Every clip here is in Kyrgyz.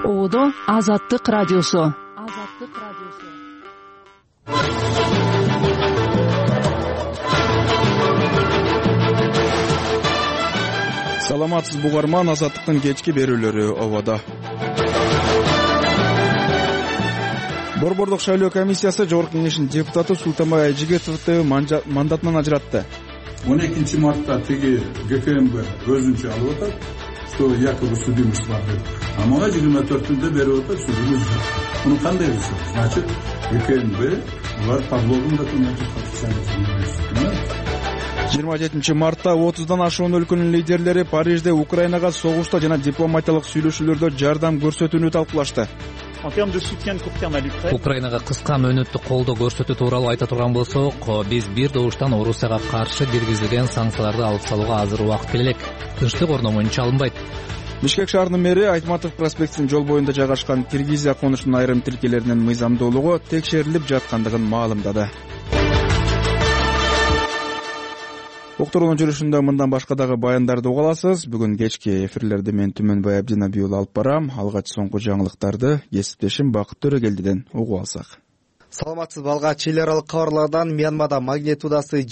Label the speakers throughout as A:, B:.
A: Оодо Азаттык радиосу.
B: Саламатсыз бугарман, Азаттыктын кечки берүүлөрү ободо. Борбордук шайлоо комиссиясы Жогорку Кеңештин депутаты Султанбай Айжигитовду мандатынан ажыратты.
C: 12 мартта тиги ГКМБ өзүнчө алып атат, что якобы судимость бар деп. А мага 24-түндө берип атат, судимость жок. Муну кандай болсо? Значит, ГКМБ булар подлогун документин подписание.
B: 27 мартта 30дан ашуун өлкөнүн лидерлери Парижде Украинага согушта жана дипломатиялык сүйлөшүүлөрдө жардам көрсөтүүнү талкуулашты.
D: Украинага кыска мөөнөттү колдоо көрсөтүү тууралуу айта турган болсок, биз бир добуштан Орусияга каршы киргизилген санкцияларды алып салууга азыр убакыт келе элек. Тынчтык орномоюнча алынбайт.
B: Бишкек шаарынын мэри Айтматов проспектинин жол боюнда жайгашкан Киргизия конушунун айрым тилкелеринин мыйзамдуулугу текшерилип жаткандыгын маалымдады. Уктуруунун жүрүшүндө мындан башка дагы баяндарды уга аласыз. Бүгүн кечки эфирлерди мен Түмөнбай Абдинабий уулу алып барам. Алгач соңку жаңылыктарды кесиптешим Бакыт Төрөгелдиден угуп алсак.
E: Саламатсыз балга. Чил аралык кабарлардан Мьянмада магнитудасы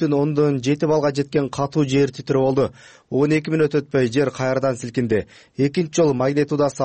E: 7,7 балга жеткен катуу жер титирөө болду. 12 мүнөт өтпөй жер кайрадан силкинди. Экинчи жолу магнитудасы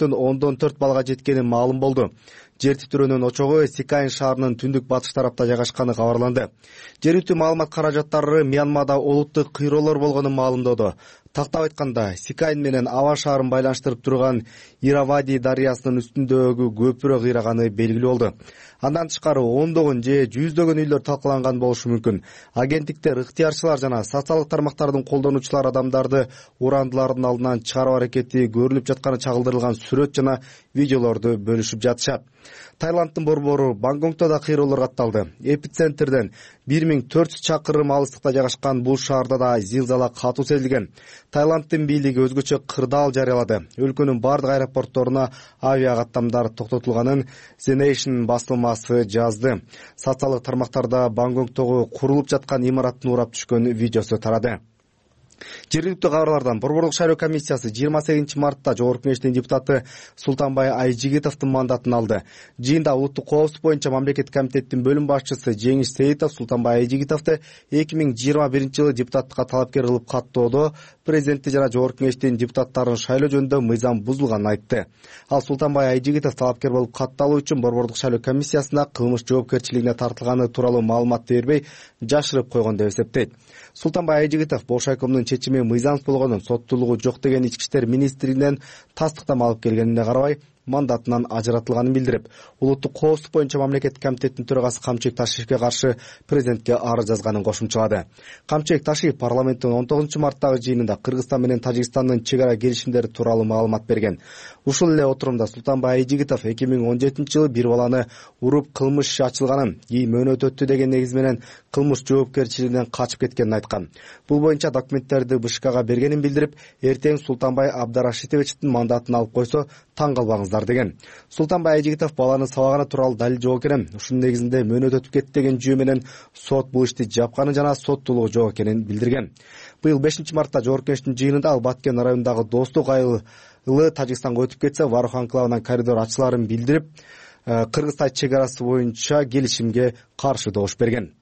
E: 6,4 балга жеткени маалым болду. Жер титирөөнүн очогу Сикайн шаарынын түндүк батыш тарапта жайгашканы кабарланды. Жергиликтүү маалымат каражаттары Мьянмада олуттук кыйроолор болгонун маалымдоодо. Тактап айтканда, Сикайн менен Ава шаарын байланыштырып турган Иравади дарыясынын үстүндөгү көпүрө кыйраганы белгилүү болду. Андан тышкары ондогон же жүздөгөн үйлөр талкаланган болушу мүмкүн. Агенттиктер, ыктыярчылар жана социалдык тармактардын колдонуучулары адамдарды урандылардын алдынан чыгаруу аракети көрүлүп жатканы чагылдырылган сүрөт жана видеолорду бөлүшүп жатышат. Таиланддын борбору Бангкокто да кыйроолор катталды. Эпицентрден 1400 чакырым алыстыкта жайгашкан бул шаарда да зилзала катуу сезилген. Таиланддын бийлиги өзгөчө кырдаал жарыялады. Өлкөнүн бардык аэропортторуна авиа каттамдар токтотулганын The Nation басылмасы жазды. Социалдык тармактарда Бангкоктогу курулуп жаткан имараттын урап түшкөн видеосу тарады. Жергиликтүү кабарлардан Борбордук шайлоо комиссиясы 28 мартта Жогорку Кеңештин депутаты Султанбай Айжигитовдун мандатын алды. Жыйында улуттук коопсуздук боюнча мамлекеттик комитеттин бөлүм башчысы Жеңиш Сейитов Султанбай Айжигитовду 2021 жылы депутаттыкка талапкер кылып каттоодо президенти жана Жогорку Кеңештин депутаттарын шайлоо жөнүндө мыйзам бузулганын айтты. Ал Султанбай Айжигитов талапкер болуп катталуу үчүн Борбордук шайлоо комиссиясына кылмыш жоопкерчилигине тартылганы тууралуу маалыматты бербей жашырып койгон деп эсептейт. Султанбай Айжигитов Бошайкомдун чечими мыйзамсыз болгонун, соттуулугу жок деген Ички иштер министрлигинен тастыктама алып келгенине карабай мандатынан ажыратылганын билдирип, улуттук коопсуздук боюнча мамлекеттик комитеттин төрагасы Камчек Ташиевке каршы президентке арыз жазганын кошумчалады. Камчек Ташиев парламенттин 19 марттагы жыйынында Кыргызстан менен Тажикстандын чек ара келишимдери тууралуу маалымат берген. Ушул эле отурумда Султанбай Айжигитов 2017 жылы бир баланы уруп кылмыш иши ачылганын, мөөнөт өттү деген негиз менен кылмыш жоопкерчилигинен качып кеткенин айткан. Бул боюнча документтерди БШКга бергенин билдирип, эртең Султанбай Абдарашитовичтин мандатын алып койсо таң калбаңыздар деген. Султанбай Айжигитов баланы сабаганы тууралуу далил жок экенин, ушунун негизинде мөөнөт өтүп кетти деген жүйө менен сот бул ишти жапканын жана соттуулугу жок экенин билдирген. Быйыл 5 мартта Жогорку Кеңештин жыйынында ал Баткен районундагы Достук айылы Тажикстанга өтүп кетсе, Варух анклавынан коридор ачыларын билдирип, Кыргыз-Таж чек арасы боюнча келишимге каршы добуш берген.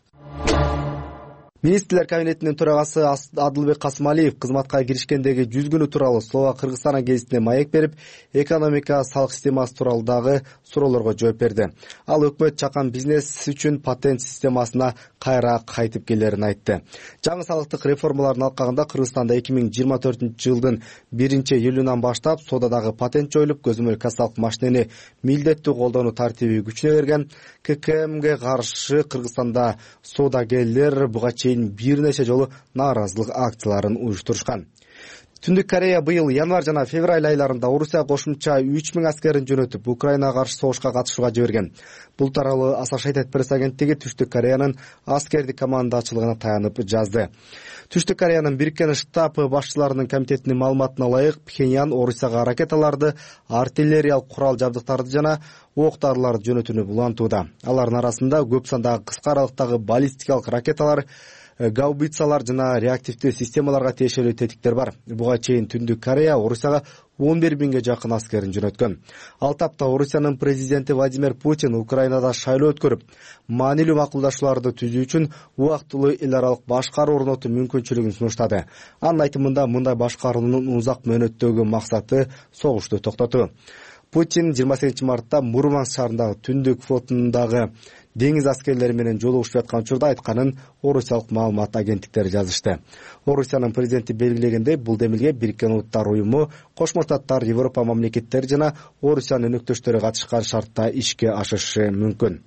E: Министрлер кабинетинин төрагасы Адылбек Касымалиев кызматка киришкендеги 100 күнү тууралуу Словак-Кыргызстан гезитине маек берип, экономика салык системасы тууралуу дагы суроолорго жооп берди. Ал өкмөт чакан бизнес үчүн патент системасына кайра кайтып келерин айтты. Жаңы салыктык реформалардын алкагында Кыргызстанда 2024 жылдын 1-июлунан баштап соодадагы патент жоюлуп, көзөмөл кассалык машинени милдеттүү колдонуу тартиби күчүнө кирген. ККМге каршы Кыргызстанда соодагерлер буга бир нече жолу нааразылык акцияларын уюштурушкан. Түндүк Корея быйыл январь жана февраль айларында Орусия кошумча 3000 аскерин жөнөтүп, Украинага каршы согушка катышууга жиберген. Бул тууралуу Associated Press агенттиги Түштүк Кореянын аскердик командачылыгына таянып жазды. Түштүк Кореянын Бириккен штаб башчыларынын комитетинин маалыматына ылайык, Пхеньян Орусияга ракеталарды, артиллериялык курал жабдыктарды жана ок-дарыларды жөнөтүүнү булантууда. Алардын арасында көп сандагы кыска аралыктагы баллистикалык ракеталар, гаубицалар жана реактивдүү системаларга тиешелүү тетиктер бар. Буга чейин Түндүк Корея Орусияга 11.000 жакын аскерин жөнөткөн. Ал тапта Орусиянын президенти Владимир Путин Украинада шайлоо өткөрүп, маанилүү макулдашууларды түзүү үчүн убактылуу эл аралык башкаруу орнотуу мүмкүнчүлүгүн сунуштады. Анын айтымында мындай башкаруунун узак мөөнөттөгү максаты согушту токтотуу. Путин 28 мартта Мурманск шаарындагы Түндүк флотундагы деңиз аскерлери менен жолугушуп жаткан учурда айтканын орусиялык маалымат агенттиктери жазышты. Орусиянын президенти белгилегендей, бул демилге Бириккен Улуттар уюму, Кошмо Штаттар, Европа мамлекеттери жана Орусиянын өнөктөштөрү катышкан шартта ишке ашышы мүмкүн.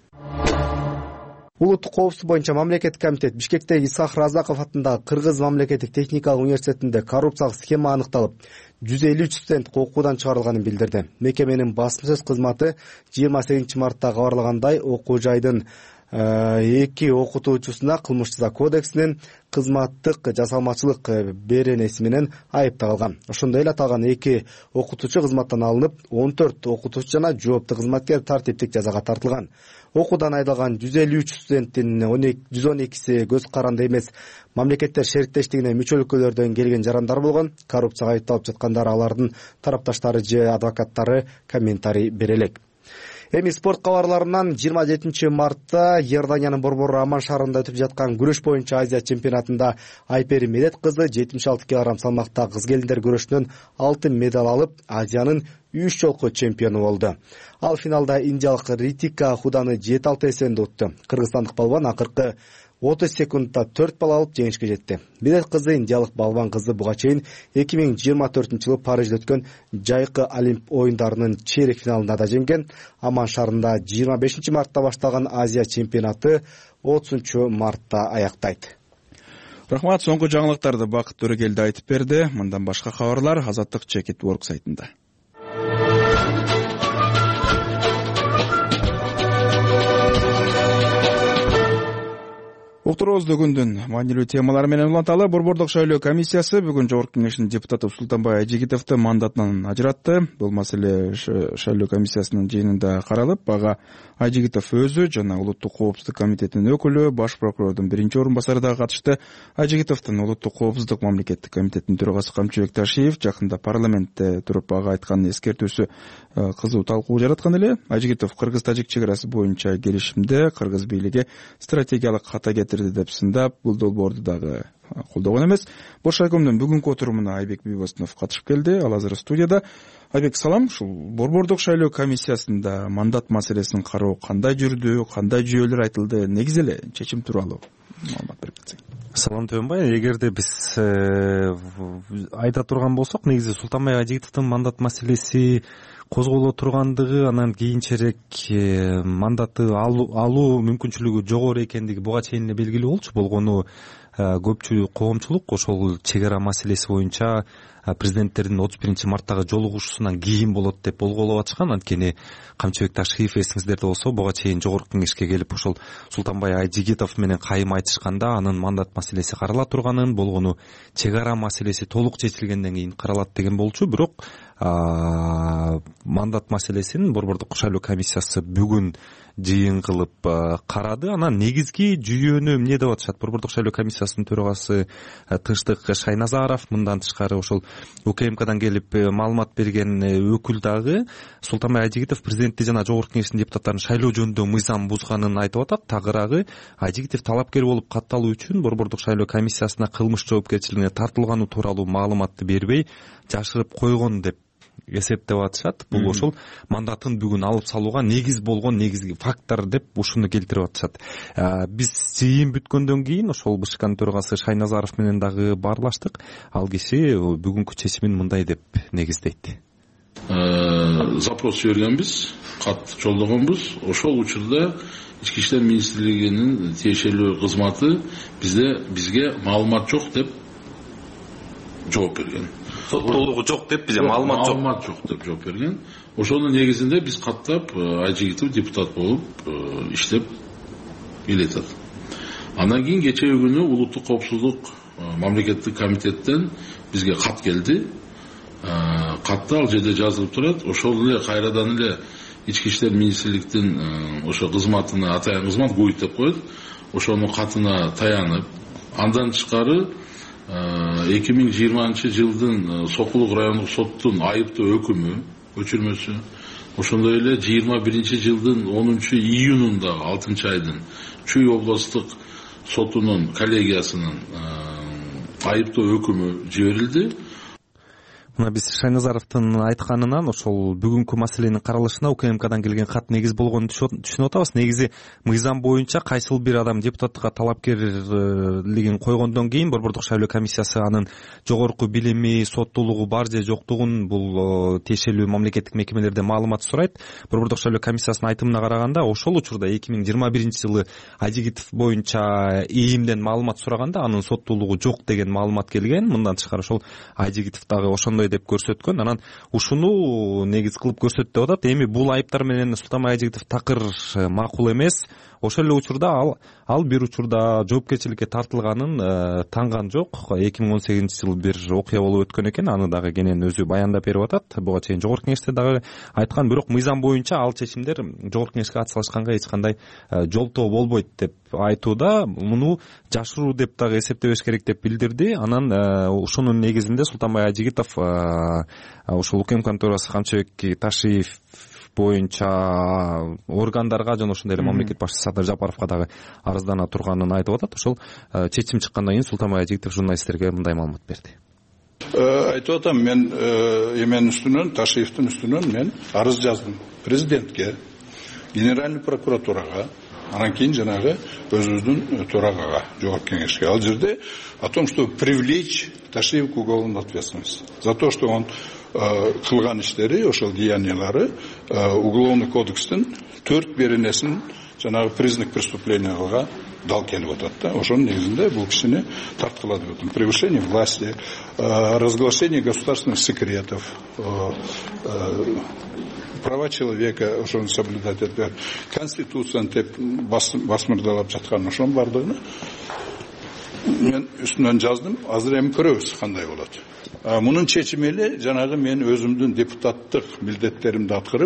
E: Улуттук коопсуздук боюнча мамлекеттик комитет Бишкектеги Исхак Разаков атындагы Кыргыз мамлекеттик техникалык университетинде коррупциялык схема аныкталып, 153 студент окуудан чыгарылганын билдирди. Мекеменин басма сөз кызматы 28 мартта кабарлагандай, окуу жайдын 2 окутуучусуна кылмыш жаза кодексинин кызматтык жасалмачылык беренеси менен айып тагылган. Ошондой эле аталган 2 окутуучу кызматтан алынып, 14 окутуучу жана жооптуу кызматкер тартиптик жазага тартылган. Окуудан айдалган 153 студенттин 112си көз каранды эмес, мамлекеттер шериктештигине мүчө өлкөлөрдөн келген жарандар болгон. Коррупцияга айыпталып жаткандар алардын тарапташтары же адвокаттары комментарий бере элек. Эми спорт кабарларынан 27 мартта Иорданиянын борбору Аман шаарында өтүп жаткан күрөш боюнча Азия чемпионатында Айпери Медет кызы 76 кг салмакта кыз келиндер күрөшүнөн алтын медаль алып, Азиянын 3 жолку чемпиону болду. Ал финалда индиялык Ритика Худаны 7-6 эсебинде утту. Кыргызстандык балбан акыркы 30 секундда 4 балл алып жеңишке жетти. Медет кызы индиялык балбан кызы буга чейин 2024-жылы Парижде өткөн жайкы Олимп оюндарынын чейрек финалында да жеңген. Аман шаарында 25 мартта башталган Азия чемпионаты 30 мартта аяктайт.
B: Рахмат, соңку жаңылыктарды Бакыт Төрөгелди айтып берди. Мындан башка кабарлар Азаттык Чекит Work сайтында. Уктуруубузду күндүн маанилүү темалары менен уланталы. Борбордук шайлоо комиссиясы бүгүн Жогорку Кеңештин депутаты Султанбай Айжигитовду мандатынан ажыратты. Бул маселе шайлоо комиссиясынын жыйынында каралып, ага Айжигитов өзү жана Улуттук коопсуздук комитетинин өкүлү, баш прокурордун биринчи орун басары да катышты. Айжигитовдун Улуттук коопсуздук мамлекеттик комитетинин төрагасы Камчыбек Ташиев жакында парламентте туруп ага айткан эскертүүсү кызуу талкуу жараткан эле. Айжигитов Кыргыз-Тажик чек арасы боюнча келишимде Кыргыз бийлиги стратегиялык ката кетирди деп сындап, бул долбоорду дагы колдогон эмес. Бош шайкомдун бүгүнкү отурумуна Айбек Бибоснов катышып келди. Ал азыр студияда. Айбек, салам. Ушул борбордук шайлоо комиссиясында мандат маселесин кароо кандай жүрдү, кандай жүйөлөр айтылды, негизи эле чечим тууралуу маалымат берип кетсең.
F: Салам Төөнбай, эгерде биз айта турган болсок, негизи Султанбай Айжигитовдун мандат маселеси козголо тургандыгы, анан кийинчерээк мандатты алуу мүмкүнчүлүгү жогору экендиги буга чейин эле белгилүү болчу. Болгону көпчүлүк коомчулук ошол чек ара маселеси боюнча президенттердин 31 марттагы жолугушуусунан кийин болот деп болголоп атышкан. Анткени Камчыбек Ташиев эсиңиздерде болсо, буга чейин Жогорку Кеңешке келип ошол Султанбай Айжигитов менен кайым айтышканда анын мандат маселеси карала турганын, болгону чек ара маселеси толук чечилгенден кийин каралат деген болчу. Бирок мандат маселесин борбордук шайлоо комиссиясы бүгүн жыйын кылып карады. Анан негизги жүйөнү эмне деп атышат? Борбордук шайлоо комиссиясынын төрагасы Тынчтык Шайназаров, мындан тышкары ошол УКМКдан келип маалымат берген өкүл дагы Султанбай Айжигитов президентти жана Жогорку Кеңештин депутаттарын шайлоо жөнүндө мыйзам бузганын айтып атат. Тагыраагы Айжигитов талапкер болуп катталуу үчүн борбордук шайлоо комиссиясына кылмыш жоопкерчилигине тартылганы тууралуу маалыматты бербей жашырып койгон деп эсептеп атышат. Бул ошол мандатын бүгүн алып салууга негиз болгон негизги фактор деп ушуну келтирип атышат. Биз жыйын бүткөндөн кийин ошол БШКнын төрагасы Шайназаров менен дагы баарлаштык. Ал киши бүгүнкү чечимин мындай деп негиздейт.
G: Запрос жибергенбиз, кат жолдогонбуз. Ошол учурда Ички иштер министрлигинин тиешелүү кызматы бизге маалымат жок деп жооп берген.
F: Толугу жок деп бизге маалымат
G: жок деп жооп берген. Ошонун негизинде биз каттап Айжигитов депутат болуп иштеп келатат. Андан кийин кечээ күнү Улуттук коопсуздук мамлекеттик комитеттен бизге кат келди. Катта ал жерде жазылып турат. Ошол эле кайрадан эле Ички иштер министрликтин ошо кызматына атайын кызмат ГУИТ деп коет. Ошонун катына таянып Андан тышкары 2020 жылдын Сокулук райондук соттун айыптоо өкүмү көчүрмөсү, ошондой эле 2021 жылдын 10 июнунда 6 айдын Чүй областтык сотунун коллегиясынын айыптоо өкүмү жиберилди.
F: Мына биз Шайназаровдун айтканынан ошол бүгүнкү маселенин каралышына УКМКдан келген кат негиз болгонун түшүнүп атабыз. Негизи мыйзам боюнча кайсыл бир адам депутаттыкка талапкерлигин койгондон кийин Борбордук шайлоо комиссиясы анын жогорку билими, соттуулугу бар же жоктугун бул тиешелүү мамлекеттик мекемелерден маалымат сурайт. Борбордук шайлоо комиссиясынын айтымына караганда ошол учурда 2021 жылы Ажигитов боюнча ИИМден маалымат сураганда анын соттуулугу жок деген маалымат келген. Мындан тышкары ошол Ажигитов дагы ошондой деп көрсөткөн. Анан ушуну негиз кылып көрсөт деп атат. Эми бул айыптар менен Султанбай Ажигитов такыр макул эмес. Ошол эле учурда ал бир учурда жоопкерчиликке тартылганын танган жок. 2018 жылы бир окуя болуп өткөн экен. Аны дагы кенен өзү баяндап берип атат. Буга чейин жогорку кеңеште дагы айткан, бирок мыйзам боюнча ал чечимдер жогорку кеңешке ат салышканга эч кандай жолтоо болбойт деп айтууда. Муну жашыруу деп дагы эсептебеш керек деп билдирди. Анан ушунун негизинде Султанбай Ажигитов ошол УКМКнын төрагасы Камчыбек Ташиев боюнча органдарга жана ошондой эле мамлекет башчысы Садыр Жапаровго дагы арыздана турганын айтып атат. Ошол чечим чыккандан кийин Султанбай Ажигитов журналисттерге мындай маалымат берди.
C: Айтып атам, мен эменин үстүнөн, Ташиевдин үстүнөн мен арыз жаздым президентке, генеральный прокуратурага, анан кийин жанагы өзүбүздүн төрагага, жогорку кеңешке. Ал жерде о том, что привлечь Ташиев к уголовной ответственности за то, что он кылган иштери, ошол деяниялары уголовный кодекстин 4 беренесин жанагы признак преступления кылга дал келип атат да. Ошонун негизинде бул кишини тарткыла деп атам. Превышение власти, разглашение государственных секретов, права человека ошону соблюдать этпей, конституцияны теп басмырдалап жаткан ошонун бардыгына мен үстүнөн жаздым. Азыр эми көрөбүз кандай болот. Мунун чечими эле жанагы мен өзүмдүн депутаттык милдеттеримди аткарып,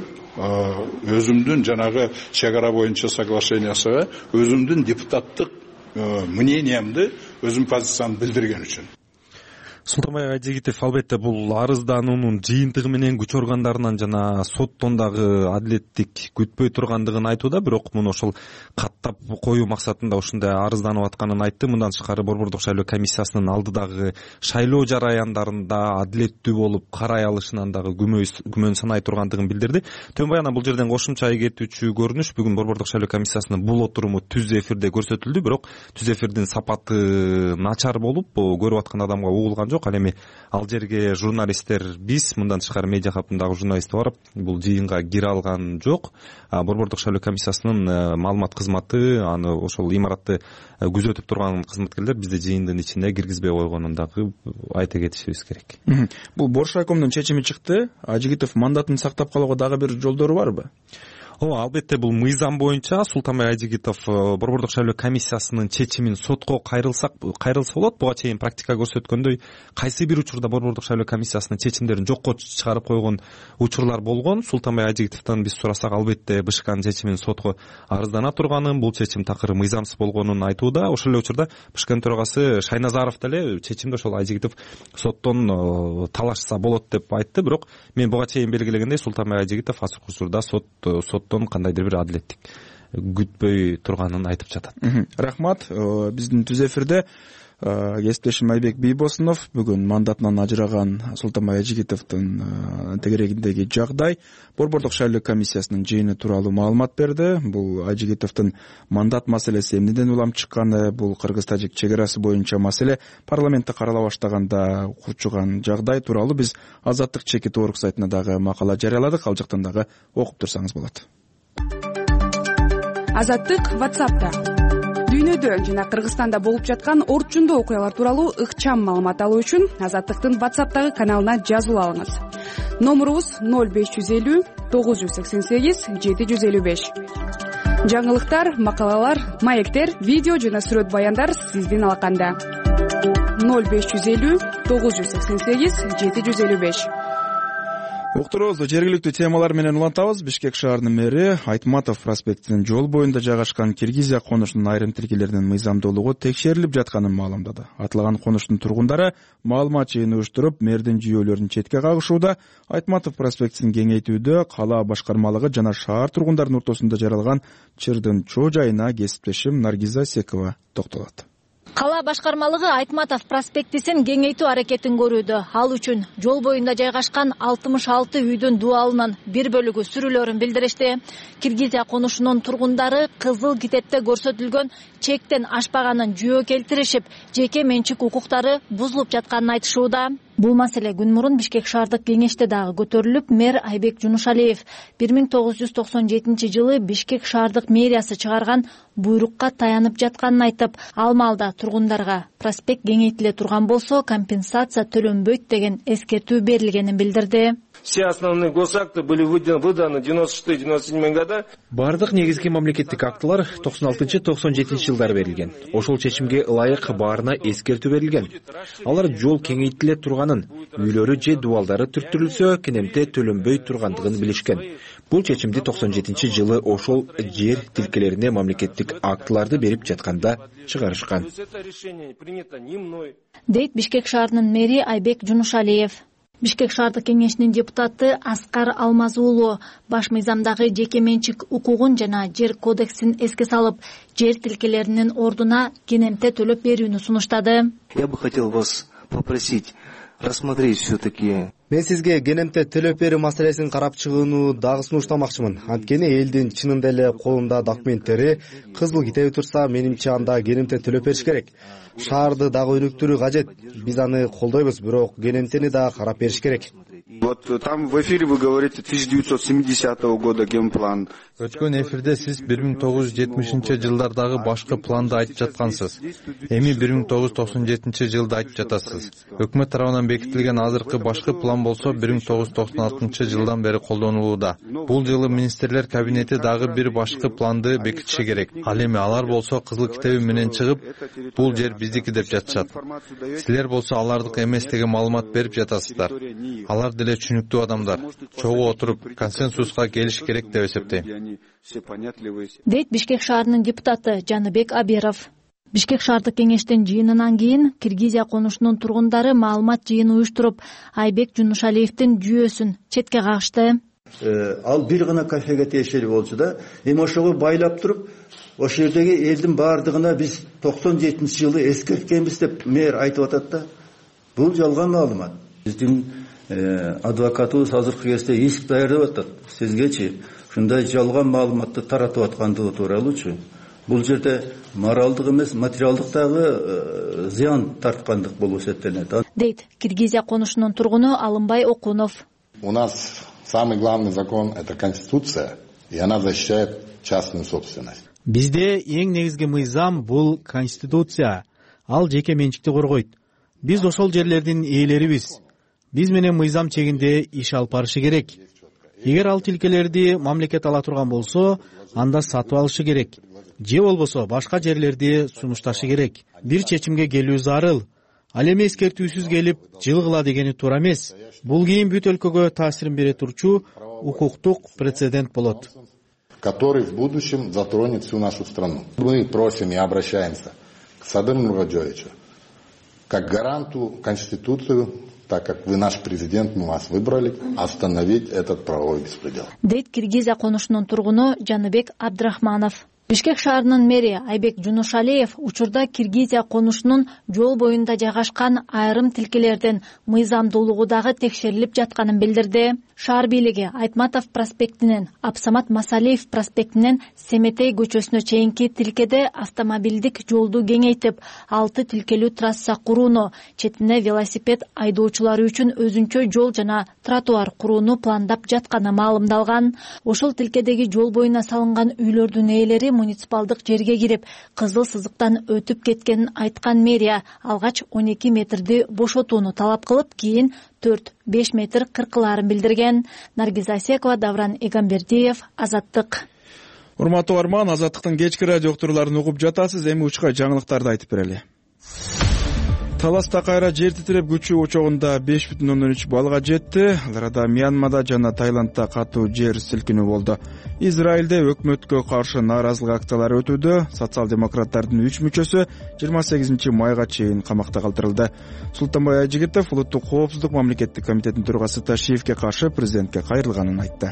C: өзүмдүн жанагы чегара боюнча соглашениясына өзүмдүн депутаттык мнениямды, өзүм позициямды билдирген үчүн.
F: Султанбай Ажигитов албетте бул арыздануунун жыйынтыгы менен күч органдарынан жана соттон дагы адилеттик күтпөй тургандыгын айтууда, бирок муну ошол каттап коюу максатында ушундай арызданып атканын айтты. Мындан тышкары Борбордук шайлоо комиссиясынын алдыдагы шайлоо жараяндарында адилеттүү болуп карай алышынан дагы күмөн санай тургандыгын билдирди. Төмөнбай анан бул жерден кошумча кетүүчү көрүнүш бүгүн Борбордук шайлоо комиссиясынын бул отуруму түз эфирде көрсөтүлдү, бирок түз эфирдин сапаты начар болуп көрүп аткан адамга угулган жок. Ал эми ал жерге журналисттер биз, мындан тышкары медиа хабтындагы журналисттер барып, бул жыйынга кире алган жок. Борбордук шайлоо комиссиясынын маалымат кызматы, аны ошол имаратты күзөтүп турган кызматкерлер бизди жыйындын ичине киргизбей койгонун дагы айта кетишибиз керек.
B: Бул Бош райкомдун чечими чыкты. Ажигитов мандатын сактап калууга дагы бир жолдору барбы?
F: Албетте бул мыйзам боюнча Султанбай Ажигитов Борбордук шайлоо комиссиясынын чечимин сотко кайрылса болот. Буга чейин практика көрсөткөндөй, кайсы бир учурда Борбордук шайлоо комиссиясынын чечимдерин жокко чыгарып койгон учурлар болгон. Султанбай Ажигитовдон биз сурасак, албетте БШКнын чечимин сотко арыздана турганын, бул чечим такыр мыйзамсыз болгонун айтууда. Ошол эле учурда БШКнын төрагасы Шайназаров деле чечимди ошол Ажигитов соттон талашса болот деп айтты. Бирок мен буга чейин белгилегендей, Султанбай Ажигитов азыркы учурда соттон кандайдыр бир адилеттик күтпөй турганын айтып жатат.
B: Рахмат. Биздин түз эфирде кесиптешим Айбек Бийбосунов бүгүн мандатынан ажыраган Султанбай Ажигитовдун тегерегиндеги жагдай, Борбордук шайлоо комиссиясынын жыйыны тууралуу маалымат берди. Бул Ажигитовдун мандат маселеси эмнеден улам чыкканы, бул кыргыз-тажик чегарасы боюнча маселе парламентте карала баштаганда курчуган жагдай тууралуу биз Азаттык чекит орг сайтына дагы макала жарыяладык. Ал жактан дагы окуп турсаңыз болот.
A: Азаттык WhatsApp'та дүйнөдө жана Кыргызстанда болуп жаткан орчундуу окуялар тууралуу ыкчам маалымат алуу үчүн Азаттыктын WhatsApp'тагы каналына жазылып алыңыз. Номурубуз 0550 988 755. Жаңылыктар, макалалар, маектер, видео жана сүрөт баяндар сиздин алаканда. 0550 988 755.
B: Уктуруубузду жергиликтүү темалар менен улантабыз. Бишкек шаарынын мэри Айтматов проспектинин жол боюнда жайгашкан Киргизия конушунун айрым тилкелеринин мыйзамдуулугу текшерилип жатканын маалымдады. Аталган конуштун тургундары маалымат жыйыны уюштуруп, мэрдин жүйөлөрүн четке кагышууда. Айтматов проспектин кеңейтүүдө кала башкармалыгы жана шаар тургундарынын ортосунда жаралган чырдын чоо жайына кесиптешим Наргиза Секова токтолот.
H: Кала башкармалыгы Айтматов проспектисин кеңейтүү аракетин көрүүдө. Ал үчүн жол боюнда жайгашкан 66 үйдүн дубалынын бир бөлүгү сүрүлөрүн билдиришти. Киргизия конушунун тургундары кызыл китепте көрсөтүлгөн чектен ашпаганын жүйө келтиришип, жеке менчик укуктары бузулуп жатканын айтышууда. Бул маселе күн мурун Бишкек шаардык кеңеште дагы көтөрүлүп, мэр Айбек Жунушалиев 1997 жылы Бишкек шаардык мэриясы чыгарган буйрукка таянып жатканын айтып, ал маалда тургундарга проспект кеңейтиле турган болсо компенсация төлөнбөйт деген эскертүү берилгенин билдирди.
I: Все основные госакты были выданы в 96-97 года.
J: Бардык негизги мамлекеттик актылар 96-97 жылдары берилген. Ошол чечимге ылайык баарына эскертүү берилген. Алар жол кеңейтиле турганын, үйлөрү же дубалдары түрттүрүлсө, кенемте төлөнбөй тургандыгын билишкен. Бул чечимди 97 жылы ошол жер тилкелерине мамлекеттик актыларды берип жатканда чыгарышкан.
H: Дейт Бишкек шаарынын мэри Айбек Жунушалиев. Бишкек шаардык кеңешинин депутаты Аскар Алмазуулу баш мыйзамдагы жеке менчик укугун жана жер кодексин эске салып, жер тилкелеринин ордуна кенемте төлөп берүүнү сунуштады.
K: Я бы хотел вас попросить рассмотреть все-таки.
E: Мен сизге кенемте төлөп берүү маселесин карап чыгууну дагы сунуштамакчымын. Анткени элдин чынында эле колунда документтери, кызыл китеби турса, менимче анда кенемте төлөп бериш керек. Шаарды дагы өнүктүрүү кажет. Биз аны колдойбуз, бирок кенемтени дагы карап бериш керек.
L: Вот там в эфире вы говорите 1970 года генплан.
M: Өткөн эфирде сиз 1970 жылдардагы башкы планды айтып жаткансыз. Эми 1997 жылды айтып жатасыз. Өкмөт тарабынан бекитилген азыркы башкы план болсо 1996 жылдан бери колдонулууда. Бул жылы министрлер кабинети дагы бир башкы планды бекитиши керек. Ал эми алар болсо кызыл китеби менен чыгып, бул жер биздики деп жатышат. Силер болсо алардык эмес деген маалымат берип жатасыздар. Алар деле түшүнүктүү адамдар. Чогуу отуруп консенсуска келиш керек деп эсептейм.
H: Дейт Бишкек шаарынын депутаты Жаныбек Аберов. Бишкек шаардык кеңештин жыйынынан кийин Киргизия конушунун тургундары маалымат жыйыны уюштуруп, Айбек Жунушалиевдин жүйөсүн четке кагышты.
N: Ал бир гана кафеге тиешелүү болчу да, эми ошого байлап туруп, ошол жердеги элдин баардыгына биз 97 жылы эскерткенбиз деп мэр айтып атат да. Бул жалган маалымат. Биздин адвокатыбыз азыркы кезде иск даярдап атат. Сизгечи ушундай жалган маалыматты таратып аткандыгы тууралуучу. Бул жерде моралдык эмес, материалдык дагы зыян тарткандык болуп эсептелет.
H: Дейт Киргизия конушунун тургуну Алымбай Окунов.
O: У нас самый главный закон — это Конституция, и она защищает частную собственность.
P: Бизде эң негизги мыйзам бул Конституция. Ал жеке менчикти коргойт. Биз ошол жерлердин ээлерибиз. Биз менен мыйзам чегинде иш алып барышы керек. Эгер ал тилкелерди мамлекет ала турган болсо, анда сатып алышы керек. Же болбосо башка жерлерди сунушташы керек. Бир чечимге келүү зарыл. Ал эми эскертүүсүз келип, жылгыла дегени туура эмес. Бул кийин бүт өлкөгө таасирин бере турчу укуктук прецедент болот,
O: который в будущем затронет всю нашу страну. Мы просим и обращаемся к Садыру Нургаджоевичу как гаранту Конституцию, так как вы наш президент, мы вас выбрали, остановить этот правовой беспредел.
H: Дейт Киргизия конушунун тургуну Жаныбек Абдрахманов. Бишкек шаарынын мэри Айбек Жунушалиев учурда Киргизия конушунун жол боюнда жайгашкан айрым тилкелердин мыйзамдуулугу дагы текшерилип жатканын билдирди. Шаар бийлиги Айтматов проспектинен Абсамат Масалиев проспектинен Семетей көчөсүнө чейинки тилкеде автомобилдик жолду кеңейтип, 6 тилкелүү трасса курууну, четине велосипед айдоочулары үчүн өзүнчө жол жана тротуар курууну пландап жатканы маалымдалган. Ошол тилкедеги жол боюна салынган үйлөрдүн ээлери муниципалдык жерге кирип, кызыл сызыктан өтүп кеткенин айткан мэрия алгач 12 метрди бошотууну талап кылып, кийин 4-5 метр кыркылаарын билдирген. Наргиза Секова, Давран Эгамбердиев, Азаттык.
B: Урматтуу арман, Азаттыктын кечки радио уктурууларын угуп жатасыз. Эми учка жаңылыктарды айтып берели. Таласта кайра жер титиреп күчү очогунда 5,3 балга жетти. Ал арада Мьянмада жана Таиландда катуу жер силкинүү болду. Израилде өкмөткө каршы нааразылык акциялары өтүүдө. Социал-демократтардын 3 мүчөсү 28 майга чейин камакта калтырылды. Султанбай Айжигитов улуттук коопсуздук мамлекеттик комитетинин төрагасы Ташиевке каршы президентке кайрылганын айтты.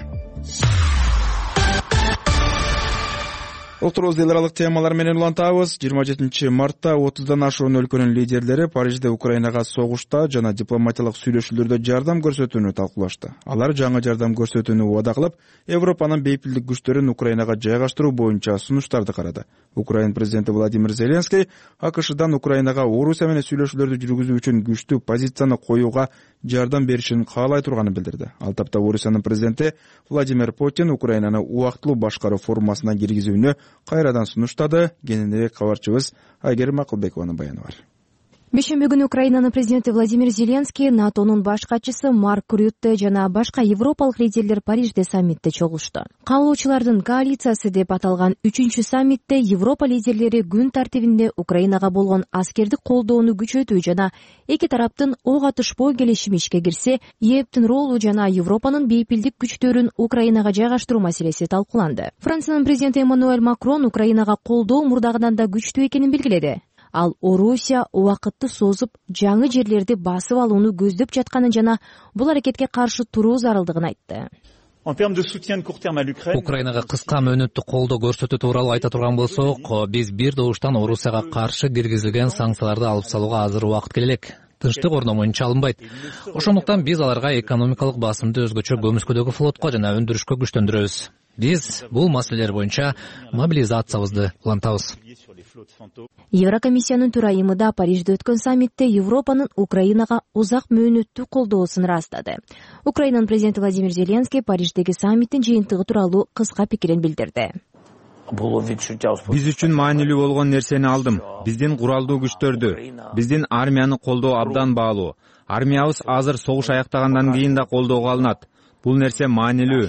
B: Отурубузду эл аралык темалар менен улантабыз. 27 мартта 30дан ашуун өлкөнүн лидерлери Парижде Украинага согушта жана дипломатиялык сүйлөшүүлөрдө жардам көрсөтүүнү талкуулашты. Алар жаңы жардам көрсөтүүнү убада кылып, Европанын бейпилдик күчтөрүн Украинага жайгаштыруу боюнча сунуштарды карады. Украин президенти Владимир Зеленский АКШдан Украинага Орусия менен сүйлөшүүлөрдү жүргүзүү үчүн күчтүү позицияны коюуга жардам беришин каалай турганын билдирди. Ал тапта Орусиянын президенти Владимир Путин Украинаны убактылуу башкаруу формасына киргизүүнү кайрадан сунуштады. Кененирээк кабарчыбыз Айгерим Акылбекованын баяны бар.
Q: Бешембе күнү Украинанын президенти Владимир Зеленский, НАТОнун баш катчысы Марк Рютте жана башка европалык лидерлер Парижде саммитте чогулушту. Каалоочулардын коалициясы деп аталган 3-чү саммитте Европа лидерлери күн тартибинде Украинага болгон аскердик колдоону күчөтүү жана эки тараптын ок атышпоо келишими ишке кирсе, ээптин ролу жана Европанын бейпилдик күчтөрүн Украинага жайгаштыруу маселеси талкууланды. Франциянын президенти Эммануэль Макрон Украинага колдоо мурдагыдан да күчтүү экенин белгиледи. Ал Орусия убакытты созуп, жаңы жерлерди басып алууну көздөп жатканын жана бул аракетке каршы туруу зарылдыгын айтты.
D: Украинага кыска мөөнөттүк колдоо көрсөтүү тууралуу айта турган болсок, биз бир добуштан Орусияга каршы киргизилген санкцияларды алып салууга азыр убакыт келе элек. Тынчтык орномоюнча алынбайт. Ошондуктан биз аларга экономикалык басымды өзгөчө көмүскөдөгү флотко жана өндүрүшкө күчтөндүрөбүз. Биз бул маселелер боюнча мобилизациябызды улантабыз.
Q: Еврокомиссиянын төрайымы да Парижде өткөн саммитте Европанын Украинага узак мөөнөттүү колдоосун ырастады. Украинанын президенти Владимир Зеленский Париждеги саммиттин жыйынтыгы тууралуу кыска пикирин билдирди.
R: Биз үчүн маанилүү болгон нерсени алдым. Биздин куралдуу күчтөрдү, биздин армияны колдоо абдан баалуу. Армиябыз азыр согуш аяктагандан кийин да колдоого алынат. Бул нерсе маанилүү.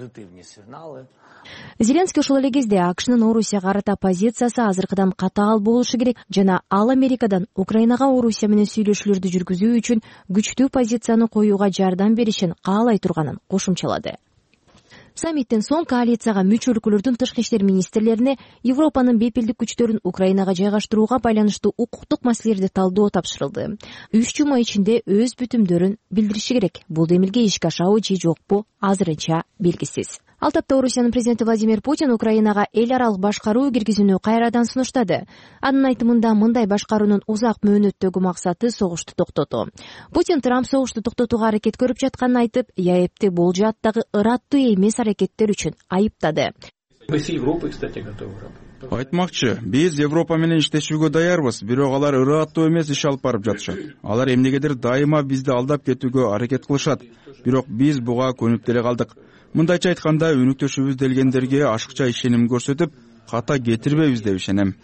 Q: Зеленский ошол эле кезде АКШнын Орусияга карата позициясы азыркыдан катаал болушу керек жана ал Америкадан Украинага Орусия менен сүйлөшүүлөрдү жүргүзүү үчүн күчтүү позицияны коюуга жардам беришин каалай турганын кошумчалады. Саммиттен соң коалицияга мүчө өлкөлөрдүн тышкы иштер министрлерине Европанын бейпилдик күчтөрүн Украинага жайгаштырууга байланыштуу укуктук маселелерди талдоо тапшырылды. 3 жума ичинде өз бүтүмдөрүн билдириши керек. Бул демилге ишке ашабы же жокпу азырынча белгисиз. Ал тапта Орусиянын президенти Владимир Путин Украинага эл аралык башкаруу киргизүүнү кайрадан сунуштады. Анын айтымында мындай башкаруунун узак мөөнөттөгү максаты согушту токтотуу. Путин Трамп согушту токтотууга аракет көрүп жатканын айтып, ЯЭПти бул жааттагы ыраттуу эмес аракеттер үчүн айыптады.
B: Айтмакчы, биз Европа менен иштешүүгө даярбыз, бирок алар ыраттуу эмес иш алып барып жатышат. Алар эмнегедир дайыма бизди алдап кетүүгө аракет кылышат, бирок биз буга көнүп деле калдык. Мындайча айтканда, өнүктөшүбүз делгендерге ашыкча ишеним көрсөтүп, ката кетирбейбиз деп ишенем.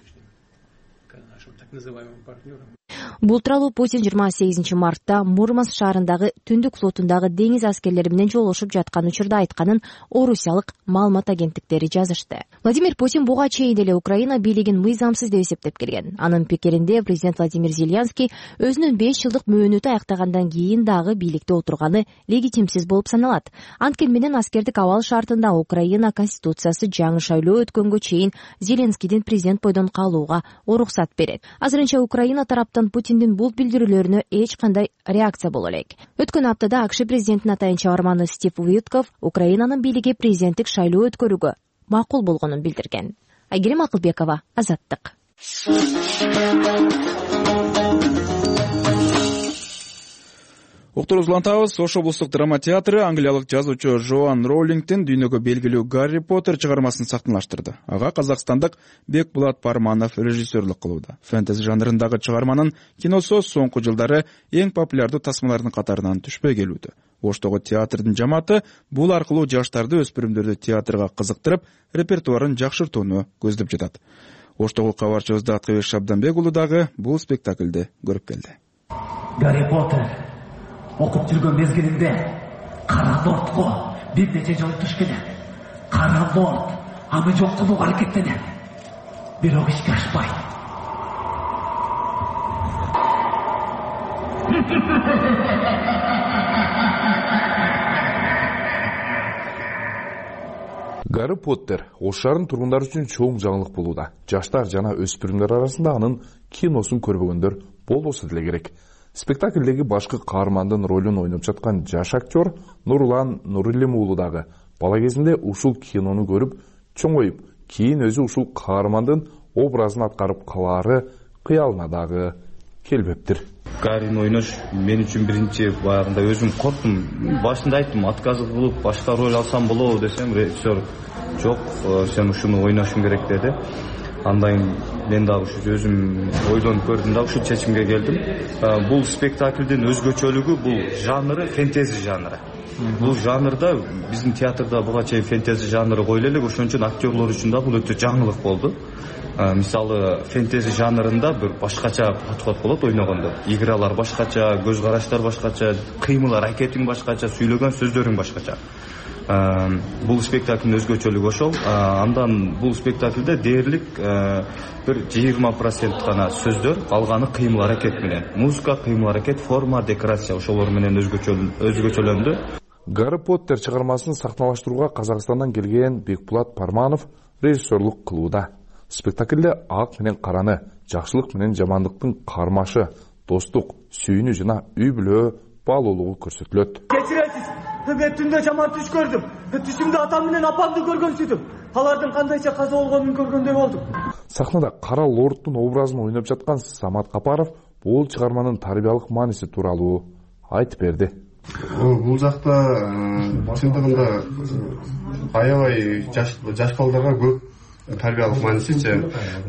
Q: Бул тууралуу Путин 28 мартта Мурманск шаарындагы Түндүк флотундагы деңиз аскерлери менен жолугушуп жаткан учурда айтканын орусиялык маалымат агенттиктери жазышты. Владимир Путин буга чейин эле Украина бийлигин мыйзамсыз деп эсептеп келген. Анын пикиринде президент Владимир Зеленский өзүнүн 5 жылдык мөөнөтү аяктагандан кийин дагы бийликте отурганы легитимсиз болуп саналат. Анткени менен аскердик абал шартында Украина конституциясы жаңы шайлоо өткөнгө чейин Зеленскийдин президент бойдон калууга уруксат берет. Азырынча Украина тараптан Путиндин бул билдирүүлөрүнө эч кандай реакция боло элек. Өткөн аптада АКШ президентинин атайын чыгарманы Стив Уитков Украинанын бийлиги президенттик шайлоо өткөрүүгө макул болгонун билдирген. Айгерим Акылбекова, Азаттык.
B: Уктурубузду улантабыз. Ош облустук драма театры англиялык жазуучу Жоан Роулингдин дүйнөгө белгилүү Гарри Поттер чыгармасын сахналаштырды. Ага казакстандык Бекбулат Парманов режиссерлук кылууда. Фэнтези жанрындагы чыгарманын киносу соңку жылдары эң популярдуу тасмалардын катарынан түшпөй келүүдө. Оштогу театрдын жамааты бул аркылуу жаштарды, өспүрүмдөрдү театрга кызыктырып, репертуарын жакшыртууну көздөп жатат. Оштогу кабарчыбыз Аткыбек Шабданбек уулу дагы бул спектакльди көрүп келди.
S: Гарри Поттер окуп жүргөн мезгилинде Кара Лордго бир нече жолу туш келет. Кара Лорд аны жок кылууга аракеттенет, бирок ишке ашпайт.
T: Гарри Поттер Ош шаарынын тургундары үчүн чоң жаңылык болууда. Жаштар жана өспүрүмдөр арасында анын киносун көрбөгөндөр болбосо деле керек. Спектаклдеги башкы каармандын ролун ойноп жаткан жаш актер Нурлан Нурилим уулу дагы бала кезинде ушул кинону көрүп чоңоюп, кийин өзү ушул каармандын образын аткарып калаары кыялына дагы келбептир.
U: Гаррини ойнош мен үчүн биринчи баягында өзүм корктум. Башында айттым, отказ кылып башка роль алсам болобу десем, режиссер жок, сен ушуну ойношуң керек деди. Андан мен дагы ушу өзүм ойдонуп көрдүм да ушул чечимге келдим. Бул спектаклдин өзгөчөлүгү бул жанры фэнтези жанры. Бул жанрда биздин театрда буга чейин фэнтези жанры койулу элек, ошон үчүн актерлор үчүн да бул өтө жаңылык болду. Мисалы фэнтези жанрында бир башкача подход болот ойногондо. Игралар башкача, көз караштар башкача, кыймыл аракетиң башкача, сүйлөгөн сөздөрүң башкача. Бул спектаклдин өзгөчөлүгү ошол. Андан бул спектаклде дээрлик бир 20% гана сөздөр, калганы кыймыл аракет менен. Музыка, кыймыл аракет, форма, декорация ошолор менен өзгөчөлөндү.
T: Гарри Поттер чыгармасын сахналаштырууга Казакстандан келген Бекбулат Парманов режиссерлук кылууда. Спектаклде ак менен караны, жакшылык менен жамандыктын кармашы, достук, сүйүүнү жана үй бүлө баалуулугу көрсөтүлөт.
V: Кечиресиз, мен түндө жаман түш көрдүм. Түшүмдө атам менен апамды көргөн сүдүм. Алардын кандайча каза болгонун көргөндөй болдум.
T: Сахнада Кара Лордтун образын ойноп жаткан Самат Капаров бул чыгарманын тарбиялык мааниси тууралуу айтып берди.
W: Бул жакта чындыгында аябай жаш балдарга көп тарбиялык маанисичи,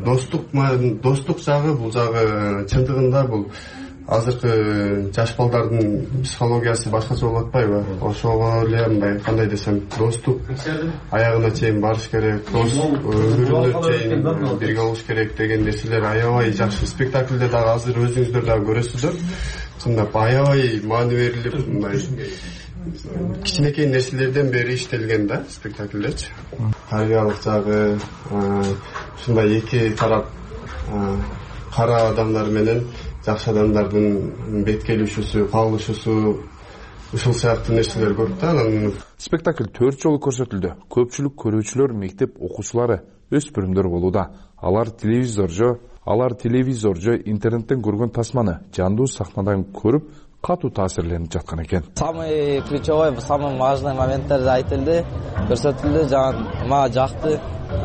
W: достук жагы бул жагы чындыгында бул азыркы жаш балдардын психологиясы башкача болуп атпайбы? Ошого эле мындай кандай десем, достук аягына чейин барыш керек, өмүрүнө чейин бирге болуш керек деген нерселер аябай жакшы. Спектаклде дагы азыр өзүңүздөр дагы көрөсүздөр. Чындап аябай маани берилип, мындай кичинекей нерселерден бери иштелген да спектаклдечи. Тарбиялык жагы ушундай эки тарап кара адамдар менен жакшы адамдардын бет келишүүсү, кагылышуусу ушул сыяктуу нерселер көп да.
T: Спектакль 4 жолу көрсөтүлдү. Көпчүлүк көрүүчүлөр мектеп окуучулары, өспүрүмдөр болууда. Алар телевизоржо, интернеттен көргөн тасманы жандуу сахнадан көрүп, катуу таасирленип жаткан экен.
X: Самый ключевой, самый важный моменттер айтылды, көрсөтүлдү, мага жакты.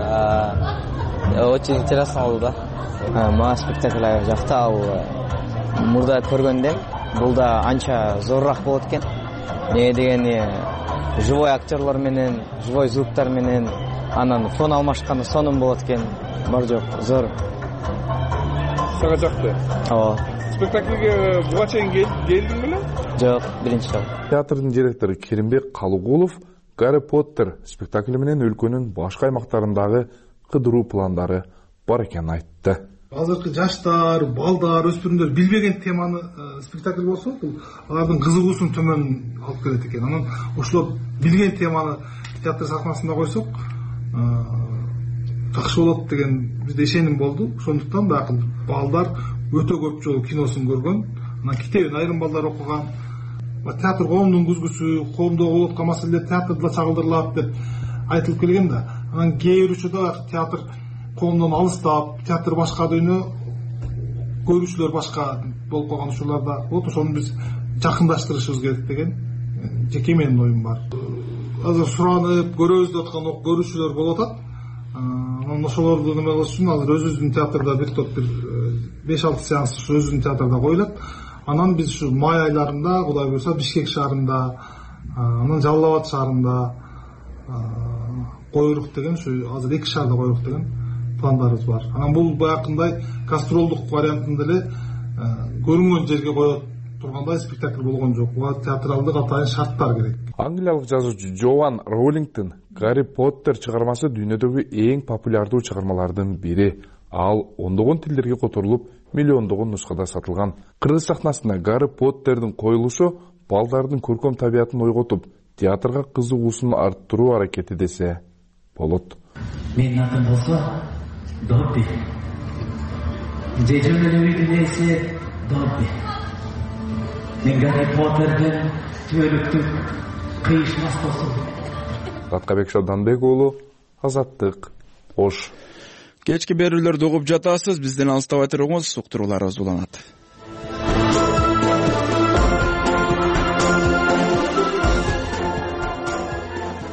X: Очень интересно болду да.
Y: Мага спектакль жакты, ал мурда көргөндөн бул да анча зорураак болот экен. Эмне дегени живой актерлор менен, живой звуктар менен анан фон алмашканда сонун болот экен. Бар жок, зор.
T: Сага жакты?
Y: Ооба.
T: Спектаклге буга чейин келдиң беле?
Y: Жок, биринчи жолу.
T: Театрдын директору Керимбек Калыгулов Гарри Поттер спектакли менен өлкөнүн башка аймактарындагы кыдыруу пландары бар экенин айтты.
Z: Азыркы жаштар, балдар, өспүрүмдөр билбеген теманы спектакль болсо, бул алардын кызыгуусун төмөн алып келет экен. Анан ошолор билген теманы театр сахнасында койсок, жакшы болот деген бизде ишеним болду. Ошондуктан баягы балдар өтө көп жолу киносун көргөн, анан китебин айрым балдар окуган. Театр коомдун күзгүсү, коомдо болуп аткан маселелер театрда чагылдырылат деп айтылып келген да. Анан кээ бир учурда театр коомдон алыстап, театр башка дүйнө, көрүүчүлөр башка болуп калган учурларда болот. Ошону биз жакындаштырышыбыз керек деген жеке менин оюм бар. Азыр суранып, көрөбүз деп аткан көрүүчүлөр болуп атат. Анан ошолорду неме кылыш үчүн азыр өзүбүздүн театрда бир топ 5-6 сеанс өзүбүздүн театрда коюлат. Анан биз ушу май айларында, Кудай буйрса, Бишкек шаарында, анан Жалал Абад шаарында коюрук деген, ушу азыр 2 шаарда коюрук деген пландарыбыз бар. Анан бул баягындай гастролдук вариантында эле көрүнгөн жерге коюп тургандай спектакль болгон жок. Буга театралдык атайын шарттар керек.
T: Англиялык жазуучу Джоан Роулингтон Гарри Поттер чыгармасы дүйнөдөгү эң популярдуу чыгармалардын бири. Ал ондогон тилдерге которулуп, миллиондогон нускада сатылган. Кыргыз сахнасында Гарри Поттердин коюлушу балдардын көркөм табиятын ойготуп, театрга кызыгуусун арттыруу аракети десе болот.
S: Менин атым болсо Добби. Жежемдин үйдүн ээси Добби. мен Гарри Поттердин түбөлүктүк кыйышмас досум.
T: Раткабек Шаданбек уулу, Азаттык, Ош.
B: Кечки берүүлөрдү угуп жатасыз, бизден алыстабай туруңуз, уктурууларыбыз уланат.